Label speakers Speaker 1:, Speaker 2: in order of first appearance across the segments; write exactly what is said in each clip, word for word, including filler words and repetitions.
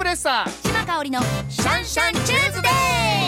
Speaker 1: レッサー
Speaker 2: 島香織のシャンシャンチューズデー。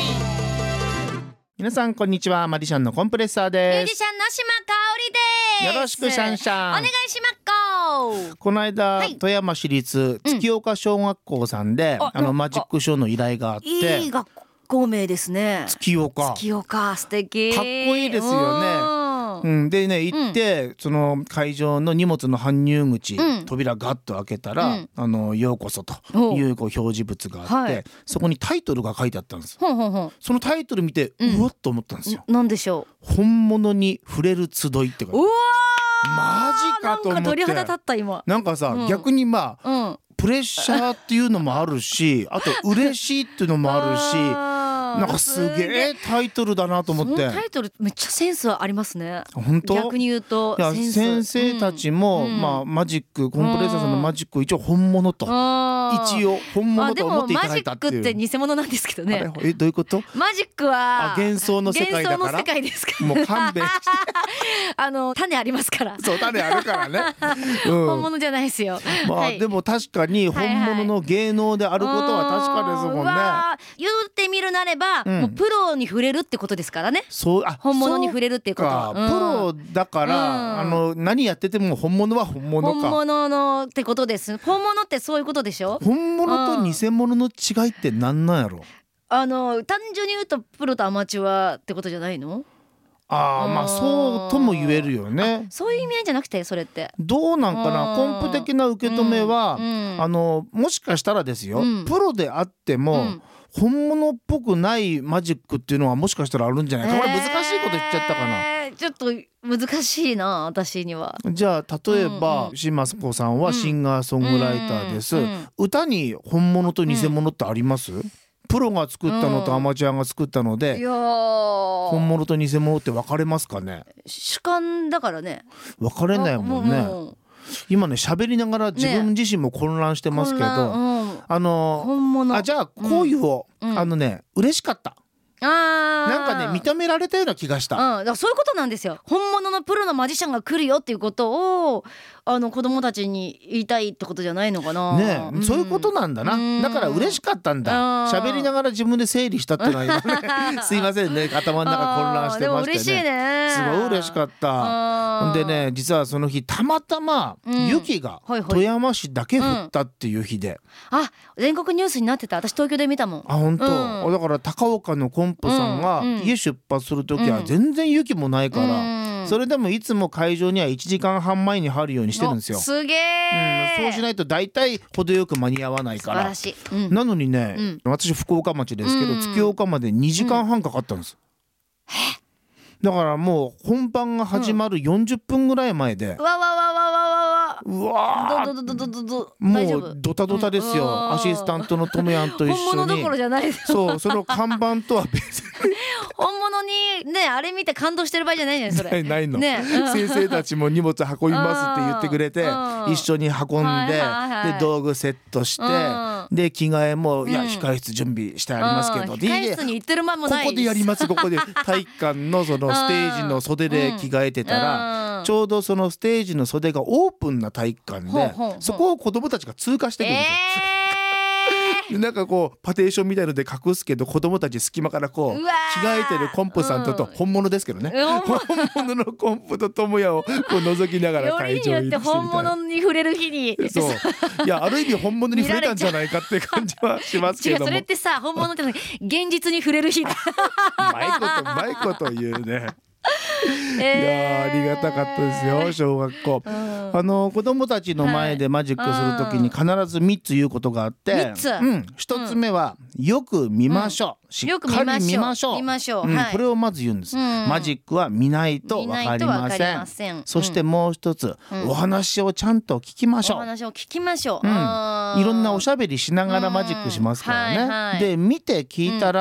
Speaker 1: 皆さんこんにちは。マジシャンのコンプレッサー
Speaker 2: ミュ
Speaker 1: です。
Speaker 2: ージシャンの島香織です。
Speaker 1: よろしくシャンシャン
Speaker 2: お願いしまっこ。
Speaker 1: この間、
Speaker 2: はい
Speaker 1: 富山市立月岡小学校さんで、
Speaker 2: うんあ
Speaker 1: あのマジックショーの依頼があって、
Speaker 2: いい学校名ですね。
Speaker 1: 月岡
Speaker 2: 月岡素敵。
Speaker 1: かっこいいですよね。
Speaker 2: う
Speaker 1: うんん、でね行って、その会場の荷物の搬入口、
Speaker 2: うん
Speaker 1: 扉ガッと開けたら、
Speaker 2: うん
Speaker 1: あのようこそと
Speaker 2: お
Speaker 1: いうこう表示物があって、
Speaker 2: はい
Speaker 1: そこにタイトルが書いてあったんです。
Speaker 2: ほんほんほん。
Speaker 1: そのタイトル見て、
Speaker 2: うん
Speaker 1: うわっと思ったんですよ。
Speaker 2: なんでしょ
Speaker 1: 本物に触れる集いって書いてある
Speaker 2: う。うわ
Speaker 1: マジかと思って
Speaker 2: なんか鳥肌立った今。
Speaker 1: なんかさ、
Speaker 2: うん
Speaker 1: 逆にまあ
Speaker 2: うん。
Speaker 1: プレッシャーっていうのもあるし、あと嬉しいっていうのもあるし、
Speaker 2: あー
Speaker 1: なんかすげえタイトルだなと思って。
Speaker 2: そのタイトルめっちゃセンスありますね。
Speaker 1: 本当？
Speaker 2: 逆に言うと
Speaker 1: いや
Speaker 2: センス
Speaker 1: 先生たちも、
Speaker 2: うん
Speaker 1: まあマジックコンプレッサーさんのマジックを一応本物と、
Speaker 2: あー
Speaker 1: 一応本物と思っていただ
Speaker 2: あでもマジッ
Speaker 1: いたっていう。
Speaker 2: クって偽物なんですけど
Speaker 1: あれ
Speaker 2: ね。
Speaker 1: えどういうこと？
Speaker 2: マジックは
Speaker 1: あ幻想の世界だから
Speaker 2: 幻想の世界ですから。
Speaker 1: もう勘弁して。
Speaker 2: あの種ありますから。
Speaker 1: そう種あるからね。うん
Speaker 2: 本物じゃないですよ。
Speaker 1: まあ、
Speaker 2: はい
Speaker 1: でも確かに本物の芸能であることは確かですもんね。
Speaker 2: うわー言ってみるなれば、
Speaker 1: うん
Speaker 2: もうプロに触れるってことですからね。
Speaker 1: そうあ
Speaker 2: 本物に触れるっていうことは
Speaker 1: そうかプロだから、
Speaker 2: うん
Speaker 1: あの何やってても本物は本物か。
Speaker 2: 本物のってことです。本物ってそういうことでしょ。
Speaker 1: 本物と偽物の違いって何なんやろ。
Speaker 2: あの単純に言うとプロとアマチュアってことじゃないの？
Speaker 1: ああまあそうとも言えるよね。
Speaker 2: そういう意味合いじゃなくてそれって。
Speaker 1: どうなんかな。
Speaker 2: うん
Speaker 1: コンプ的な受け止めは、
Speaker 2: うんうん
Speaker 1: あのもしかしたらですよ、
Speaker 2: うん
Speaker 1: プロであっても、
Speaker 2: うん
Speaker 1: 本物っぽくないマジックっていうのはもしかしたらあるんじゃないか。これ難しいこと言っちゃったかな。
Speaker 2: えーちょっと難しいな私には。
Speaker 1: じゃあ例えば、
Speaker 2: うんうん
Speaker 1: 島子さんはシンガーソングライターです、
Speaker 2: うんうん
Speaker 1: 歌に本物と偽物ってあります？プロが作ったのとアマチュアが作ったので、
Speaker 2: いやー
Speaker 1: 本物と偽物って分かれますかね？
Speaker 2: 主観だからね。
Speaker 1: 分かれないもんね。
Speaker 2: う
Speaker 1: 今ね喋りながら自分自身も混乱してますけど、
Speaker 2: 混乱うん
Speaker 1: あの
Speaker 2: 本物。
Speaker 1: あじゃあこういうを、
Speaker 2: うん
Speaker 1: あのね嬉しかった。
Speaker 2: あー
Speaker 1: なんかね認められたような気がした。
Speaker 2: うん、だからそういうことなんですよ。本物のプロのマジシャンが来るよっていうことをあの子供たちに言いたいってことじゃないのかな。
Speaker 1: ねえ、
Speaker 2: ん
Speaker 1: そういうことなんだな。
Speaker 2: うん
Speaker 1: だから嬉しかったんだ。
Speaker 2: うん
Speaker 1: 喋りながら自分で整理したっていうのは今ねすいませんね頭の中混乱してましてね。
Speaker 2: あーでも嬉しいね。
Speaker 1: すごい嬉しかった。ほんでね実はその日たまたま
Speaker 2: うん
Speaker 1: 雪が
Speaker 2: はいはい
Speaker 1: 富山市だけ降ったっていう日で、
Speaker 2: あ、全国ニュースになってた。私東京で見たもん。
Speaker 1: あ本当、
Speaker 2: うん
Speaker 1: だから高岡のコンプさんが
Speaker 2: うんうん
Speaker 1: 家出発する時は全然雪もないから、
Speaker 2: うん
Speaker 1: それでもいつも会場にはいちじかんはんまえに入るようにしてるんですよ。
Speaker 2: おすげ
Speaker 1: うん、
Speaker 2: ー。
Speaker 1: そうしないと大体程よく間に合わないから
Speaker 2: 素晴ら。しい。うん
Speaker 1: なのにね、
Speaker 2: うん
Speaker 1: 私福岡町ですけど、
Speaker 2: うん
Speaker 1: 月岡までにじかんはんかかったんです、だからもう本番が始まるよんじゅっぷんぐらい前で、
Speaker 2: うわわわわわわわ。
Speaker 1: うわ
Speaker 2: どどどどどどど。
Speaker 1: ー
Speaker 2: 大丈夫
Speaker 1: もうドタドタですよ、
Speaker 2: うん
Speaker 1: アシスタントのトムヤンと一緒に
Speaker 2: 本物どころじゃないです。
Speaker 1: そうその看板とは別
Speaker 2: 本物にねあれ見て感動してる場合じゃないじゃないそれ。
Speaker 1: にないの、
Speaker 2: ねうん
Speaker 1: 先生たちも荷物運びますって言ってくれて
Speaker 2: うん
Speaker 1: 一緒に運んで、
Speaker 2: はいはいはい
Speaker 1: で道具セットして、
Speaker 2: うん
Speaker 1: で着替えも、いや
Speaker 2: うん
Speaker 1: 控室準備してありますけど、
Speaker 2: うん
Speaker 1: で
Speaker 2: 控室に行ってる間もない。
Speaker 1: ここでやりますここで体育館のそのステージの袖で着替えてたら、
Speaker 2: うん
Speaker 1: ちょうどそのステージの袖がオープンな体育館で、
Speaker 2: ほうほうほう
Speaker 1: そこを子供たちが通過してくるんですよ、
Speaker 2: え
Speaker 1: でなんかこうパテーションみたいので隠すけど子供たち隙間からこう
Speaker 2: うわ
Speaker 1: 着替えてるコンプさんとと、
Speaker 2: うん
Speaker 1: 本物ですけどね、
Speaker 2: うん
Speaker 1: 本物のコンプと智也をこう覗きなが
Speaker 2: ー、
Speaker 1: ら
Speaker 2: よりによって
Speaker 1: 会場入りしてみたい
Speaker 2: 本
Speaker 1: な。
Speaker 2: 物に触れる日に。
Speaker 1: そういやある意味本物に触れたんじゃないかって感じはしますけ
Speaker 2: 違う
Speaker 1: ども
Speaker 2: それってさ本物ってのに現実に触れる日だ。
Speaker 1: うまいことうまいこと言うね。いや
Speaker 2: え
Speaker 1: ーありがたかったですよ小学校、
Speaker 2: うん
Speaker 1: あの子供たちの前でマジックするときに必ずみっつ言うことがあって、
Speaker 2: みっつ
Speaker 1: うん、ひとつめは、よく見ましょう、しっかり見ましょう
Speaker 2: 見ましょう
Speaker 1: うん
Speaker 2: はい
Speaker 1: これをまず言うんです、
Speaker 2: うん
Speaker 1: マジックは見ないと
Speaker 2: 見
Speaker 1: わ
Speaker 2: ないとわか
Speaker 1: かりません
Speaker 2: りません。
Speaker 1: そしてもう一つ、
Speaker 2: うん
Speaker 1: お話をちゃんと聞きましょう、
Speaker 2: お話を聞きましょう。
Speaker 1: うん、
Speaker 2: あー
Speaker 1: いろんなおしゃべりしながらマジックしますからね、
Speaker 2: うんはいはい
Speaker 1: で見て聞いたら、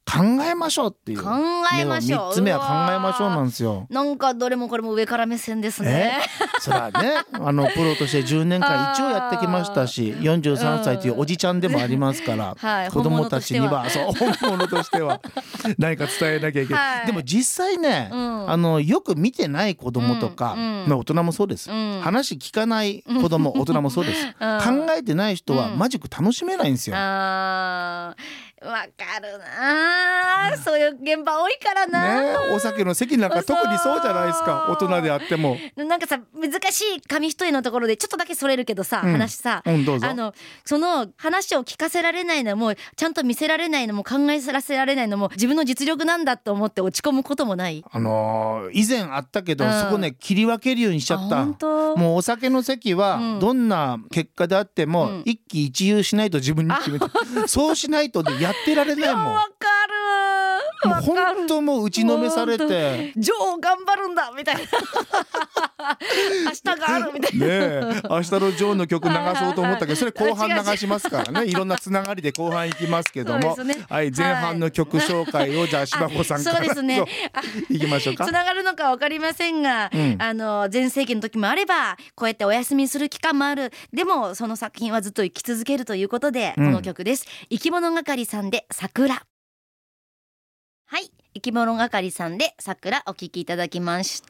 Speaker 1: 考えましょうっていう。
Speaker 2: 考えましょう。
Speaker 1: みっつめは考えましょうなんですよ。
Speaker 2: なんかどれもこれも上から目線ですね。
Speaker 1: それはね、あのプロとしてじゅうねんかん一応やってきましたし、よんじゅうさんさいというおじちゃんでもありますから、
Speaker 2: はい、
Speaker 1: 子供たちにはそう本物としては何か伝えなきゃいけない、はい、でも実際ね、うん、あのよく見てない子供とか、うんうん、まあ、大人もそうです、うん、話聞かない子供、うん、大人もそうです、うん、考えてない人はマジック楽しめないんですよ、うん、あ
Speaker 2: わかるな、そういう現場多いからな、
Speaker 1: ね、お酒の席なんか特にそうじゃないですか。大人であっても
Speaker 2: なんかさ、難しい紙一重のところでちょっとだけそれるけどさ、うん、話さ、
Speaker 1: うん、どうぞ。
Speaker 2: あのその話を聞かせられないのもちゃんと見せられないのも考えさせられないのも自分の実力なんだと思って落ち込むこともない？
Speaker 1: あのー、以前あったけど、うん、そこね切り分けるようにしちゃった。もうお酒の席はどんな結果であっても、うん、一喜一憂しないと自分に決めてそうしないとでやってられないもん。
Speaker 2: わかる、
Speaker 1: もう本当もう打ちのめされて、
Speaker 2: ジョー頑張るんだみたいな明日があるみたいな、
Speaker 1: ねえ、明日のジョーの曲流そうと思ったけど、それ後半流しますからね。いろんなつながりで後半いきますけども、ね、はい、前半の曲紹介をじゃあ柴子さんからそうですね、いきましょうか。
Speaker 2: つながるのか分かりませんが、うん、あの全盛期の時もあればこうやってお休みする期間もある。でもその作品はずっと生き続けるということで、うん、この曲です。生き物係さんで桜。はい、生き物係さんで桜お聴きいただきました。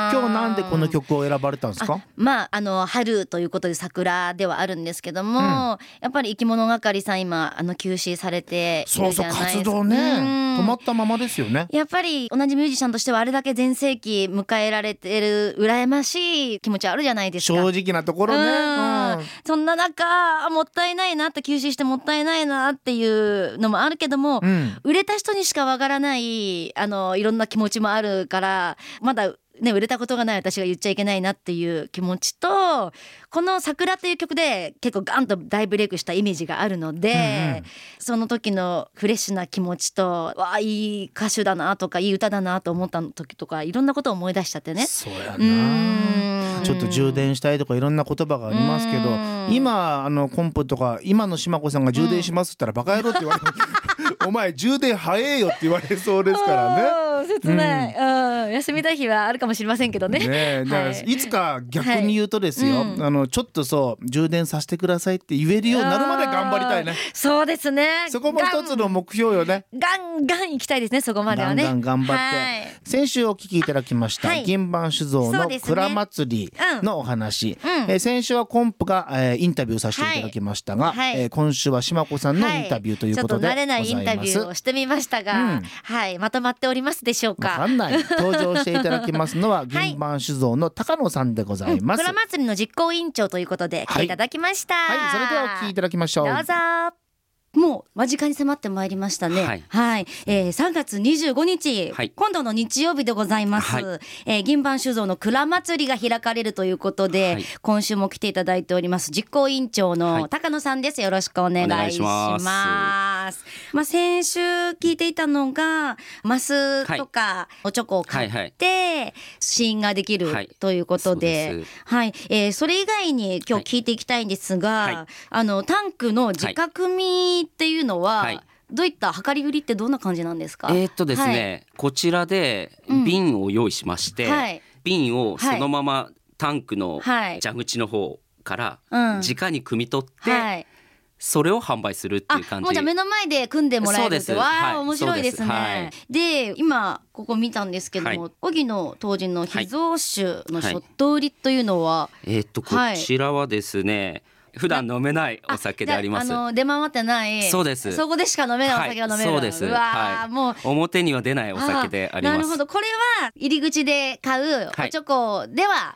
Speaker 1: 今日なんでこの曲を選ばれたんですか？
Speaker 2: あ、まああの春ということで桜ではあるんですけども、うん、やっぱり生き物係さん今あの休止されているじゃないですか。
Speaker 1: そうそう、活動ね、止まったままですよね。
Speaker 2: やっぱり同じミュージシャンとしてはあれだけ全盛期迎えられてる羨ましい気持ちあるじゃないですか。
Speaker 1: 正直なところね、うん、
Speaker 2: そんな中もったいないなって休止してもったいないなっていうのもあるけども、うん、売れた人にしかわからないあのいろんな気持ちもあるから、まだね、売れたことがない私が言っちゃいけないなっていう気持ちと、この桜という曲で結構ガンと大ブレイクしたイメージがあるので、うんうん、その時のフレッシュな気持ちと、わあいい歌手だなとかいい歌だなと思った時とかいろんなことを思い出しちゃってね。
Speaker 1: そうやな、ちょっと充電したいとかいろんな言葉がありますけど、今あのコンプとか今の島子さんが充電しますって言ったらバカ野郎って言われるお前充電早えよって言われそうですからね。
Speaker 2: 切ない、うんうん、休みたい日はあるかもしれませんけどね。
Speaker 1: ね、だからいつか逆に言うとですよ、はい、あのちょっとそう充電させてくださいって言えるようになるまで頑張りたいね。
Speaker 2: そうですね。
Speaker 1: そこも一つの目標よね。
Speaker 2: ガンガン行きたいですね、そこまではね。
Speaker 1: ガンガン頑張って、はい、先週お聞きいただきました、はい、銀盤酒造の蔵祭りのお話、うんうん、えー、先週はコンプが、えー、インタビューさせていただきましたが、はい、えー、今週は島子さんのインタビューということでございます。
Speaker 2: ちょっと慣れないインタビューをしてみましたが、うん、はい、まとまっておりますでしょうか。
Speaker 1: わかんない。登場していただきますのは銀盤酒造の高野さんでございます。
Speaker 2: 蔵祭りの実行委員長ということで来ていただきました。
Speaker 1: はい、はい、それではお聞きいただきましょう。
Speaker 2: どうぞ。もう間近に迫ってまいりましたね。はい、はい、えー、さんがつにじゅうごにち、はい、今度の日曜日でございます。はい、えー、銀盤酒造の蔵祭りが開かれるということで、はい、今週も来ていただいております実行委員長の高野さんです。よろしくお願いします。ます。まあ、先週聞いていたのがマスとかおチョコを買って試飲ができるということで、はい、えー、それ以外に今日聞いていきたいんですが、はい、あのタンクの自家組みっていうのは、はい、どういった量り売りってどんな感じなんですか？
Speaker 3: えーっとですね、はい、こちらで瓶を用意しまして、うん、はい、瓶をそのままタンクの蛇口の方から直に汲み取って、はい、それを販売するっていう感じ。
Speaker 2: もうじゃあ目の前で組んでもらえるって、わー、はい、面白いですね。はい、で今ここ見たんですけども、はい、荻野当時の秘蔵酒のショット売りというのは、はい、
Speaker 3: えーっとこちらはですね、普段飲めないお酒であります。
Speaker 2: あの出回ってない。
Speaker 3: そうです。
Speaker 2: そこでしか飲めないお酒が飲める。はい、
Speaker 3: そうです。うわ、はい、もう表には出ないお酒であります。
Speaker 2: なるほど。これは入り口で買うおチョコでは、はい、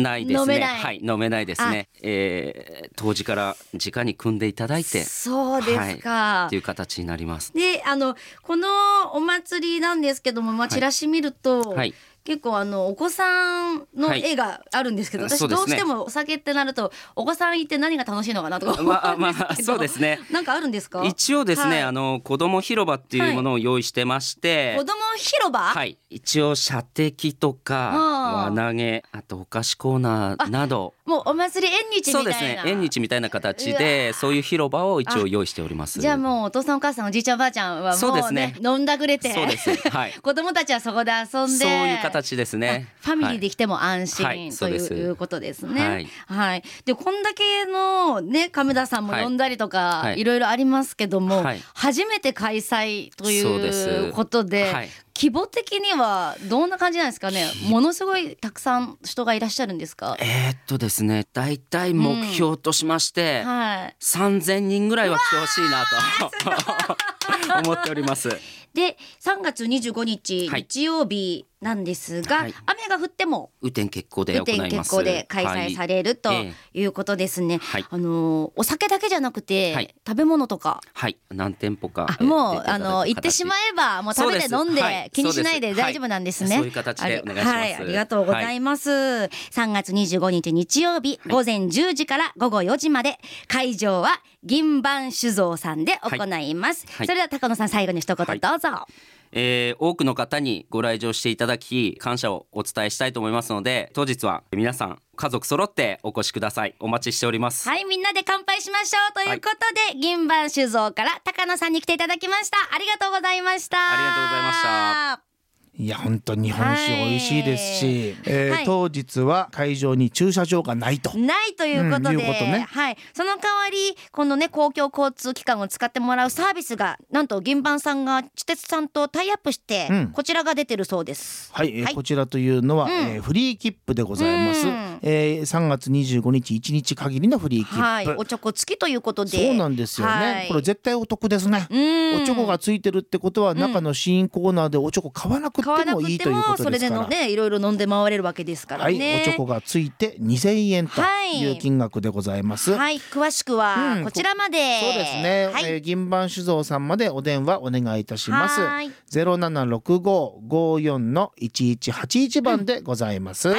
Speaker 3: ないですね。はい、飲めないですね。えー、当時から直に組んでいただいて、
Speaker 2: そうですか、
Speaker 3: はい、っていう形になります。
Speaker 2: で、あのこのお祭りなんですけども、まあ、チラシ見ると、はいはい、結構あのお子さんの絵があるんですけど、はい、私どうしてもお酒ってなるとお子さんいて何が楽しいのかなとか思うんですけど、まあまあ、そうですね。なんかあるんですか？
Speaker 3: 一応ですね、はい、あの子ども広場っていうものを用意してまして、
Speaker 2: はい、子ども広場？
Speaker 3: はい、一応射的とか輪投げ、あとお菓子コーナーなど、
Speaker 2: ももうお祭り縁日みたいな。
Speaker 3: そうですね、縁日みたいな形でそういう広場を一応用意しております。
Speaker 2: じゃあもうお父さんお母さんおじいちゃんおばあちゃんはもうね、そうですね、飲んだくれて、
Speaker 3: そうです、はい、
Speaker 2: 子供たちはそこで遊んで、
Speaker 3: そういう形ですね。
Speaker 2: ファミリーで来ても安心、はい、ということですね。はい、はい、でこんだけのね亀田さんも呼んだりとか、はい、いろいろありますけども、はい、初めて開催ということで、はい、規模的にはどんな感じなんですかね。ものすごいたくさん人がいらっしゃるんですか。
Speaker 3: えー、っとですね、だいたい目標としまして、うん、はい、さんぜんにんぐらいは来てほしいなと思っております。
Speaker 2: でさんがつにじゅうごにち、はい、日曜日なんですが、はい、雨が降っても
Speaker 3: 雨天決行で行います。雨天決
Speaker 2: 行で開催される、はい、ということですね。はい、あのお酒だけじゃなくて、はい、食べ物とか、
Speaker 3: はい、何店舗か、
Speaker 2: あもうあの行ってしまえばもう食べて飲んで、はい、気にしないで大丈夫なんですね。
Speaker 3: そういう形でお願いします。はい、
Speaker 2: ありがとうございます。はい、さんがつにじゅうごにち日曜日、午前じゅうじから午後よじまで、会場は銀盤酒造さんで行います。はい、それでは高野さん、最後に一言どうぞ。はい、
Speaker 3: えー、多くの方にご来場していただき感謝をお伝えしたいと思いますので、当日は皆さん家族揃ってお越しください。お待ちしております。
Speaker 2: はい、みんなで乾杯しましょうということで、はい、銀盤酒造から高野さんに来ていただきました。ありがとうございました。
Speaker 3: ありがとうございました。
Speaker 1: いや本当日本酒美味しいですし、はい、えーはい、当日は会場に駐車場がないと
Speaker 2: ないということで、うん、いうことね、
Speaker 1: はい、
Speaker 2: その代わりこのね公共交通機関を使ってもらうサービスがなんと銀盤さんが知鉄さんとタイアップして、うん、こちらが出てるそうです。
Speaker 1: はい、はい、こちらというのは、うん、えー、フリー切符でございます。うん、えー、さんがつにじゅうごにちいちにち限りのフリー切符、
Speaker 2: はい、おちょこ付きということで。
Speaker 1: そうなんですよね、はい、これ絶対お得ですね。おちょこがついてるってことは、中の試飲コーナーでおちょこ買わなくてもいいということですから、
Speaker 2: それでのねいろいろ飲んで回れるわけですからね。
Speaker 1: はい、おちょこがついてにせんえんという金額でございます。
Speaker 2: はい、はい、詳しくはこちらまで、うん、
Speaker 1: そうですね、はい、えー、銀盤酒造さんまでお電話お願いいたします。ゼロななろくご ごーよん のいちいちはちいちばんでございます。うん、はい、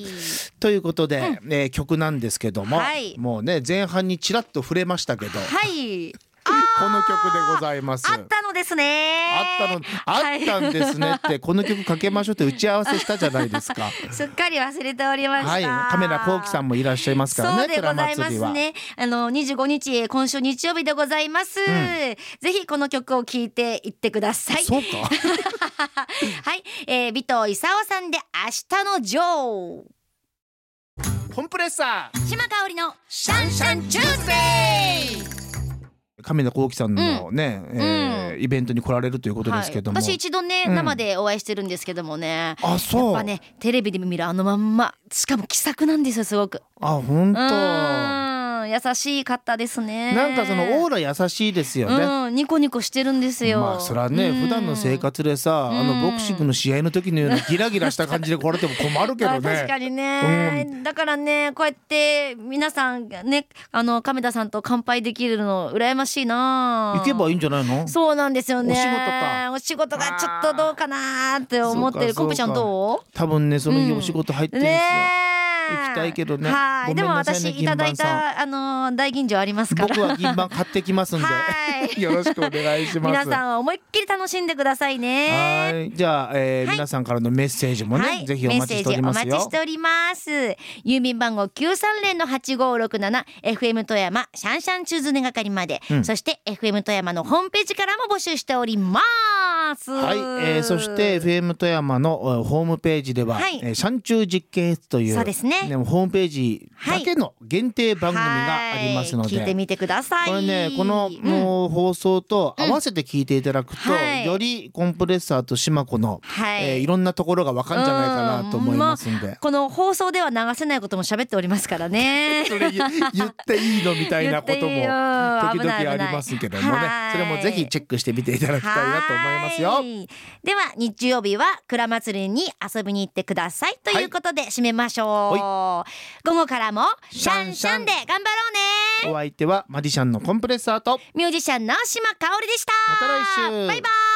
Speaker 1: ということで、うん、えー、曲なんですけども、はい、もうね前半にちらっと触れましたけど、
Speaker 2: はい
Speaker 1: この曲でございます。
Speaker 2: あったのですね。
Speaker 1: あったの、あったんですねって、はい、この曲かけましょうって打ち合わせしたじゃないですか。
Speaker 2: すっかり忘れておりました。
Speaker 1: はい、カメラこうきさんもいらっしゃいますからね。
Speaker 2: そうでございますね。あのにじゅうごにち今週日曜日でございます。うん、ぜひこの曲を聴いていってください。
Speaker 1: そうか。
Speaker 2: はい、えー、尾藤勲さんで明日のジョー。
Speaker 1: コンプレッサー
Speaker 2: 島香織のシャンシャンチューズデー。
Speaker 1: 亀田光輝さんのね、うん、えーうん、イベントに来られるということですけども、
Speaker 2: はい、私一度ね、うん、生でお会いしてるんですけどもね、
Speaker 1: あ、そう、
Speaker 2: やっぱねテレビで見るあのまんま、しかも気さくなんですよ、すごく。
Speaker 1: あ、本当。
Speaker 2: 優しい方ですね。
Speaker 1: なんかそのオーラ優しいですよね。
Speaker 2: うん、ニコニコしてるんですよ。
Speaker 1: まあそれはね、うん、普段の生活でさ、あのボクシングの試合の時のようなギラギラした感じで来られても困るけどね。
Speaker 2: 確かにね、うん、だからねこうやって皆さんがね、あの亀田さんと乾杯できるの羨ましいな。
Speaker 1: 行けばいいんじゃないの。
Speaker 2: そうなんですよね。
Speaker 1: お仕事か。
Speaker 2: お仕事がちょっとどうかなって思ってる。コンペちゃんどう？
Speaker 1: 多分ねその日お仕事入ってるんですよ。ね、行きたいけどね。
Speaker 2: はい、でも私いただいたあの大吟醸ありますから。
Speaker 1: 僕は銀盤買ってきますんで、はい、よろしくお願いします。
Speaker 2: 皆さんは思いっきり楽しんでくださいね。
Speaker 1: はい、じゃあ、えーはい、皆さんからのメッセージもね、はい、ぜひお待ちしておりますよ。
Speaker 2: メッセージお待ちしております。郵便番号きゅうさんぜろのはちごろくなな エフエム 富山シャンシャンチューズネ係まで、うん、そして エフエム 富山のホームページからも募集しております。
Speaker 1: はい、えー、そして エフエム 富山のホームページでは、はい、えー、シャンチュー実験室という、
Speaker 2: そうですね、
Speaker 1: ね、ホームページだけの限定番組がありますので、
Speaker 2: はい、聞いてみてください。
Speaker 1: これね、この、うん、もう放送と合わせて聞いていただくと、うん、はい、よりコンプレッサーと島子の、はい、えー、いろんなところがわかるんじゃないかなと思いますんで、
Speaker 2: まあ、この放送では流せないことも喋っておりますからね。
Speaker 1: それ言っていいのみたいなことも時々ありますけどもね、それもぜひチェックしてみていただきたいなと思いますよ。
Speaker 2: では日曜日は蔵祭りに遊びに行ってくださいということで締めましょう。はい、午後からもシャンシャンで頑張ろうね。
Speaker 1: お相手はマジシャンのコンプレッサーと
Speaker 2: ミュージシャンの島香織でした。
Speaker 1: また来週。
Speaker 2: バイバイ。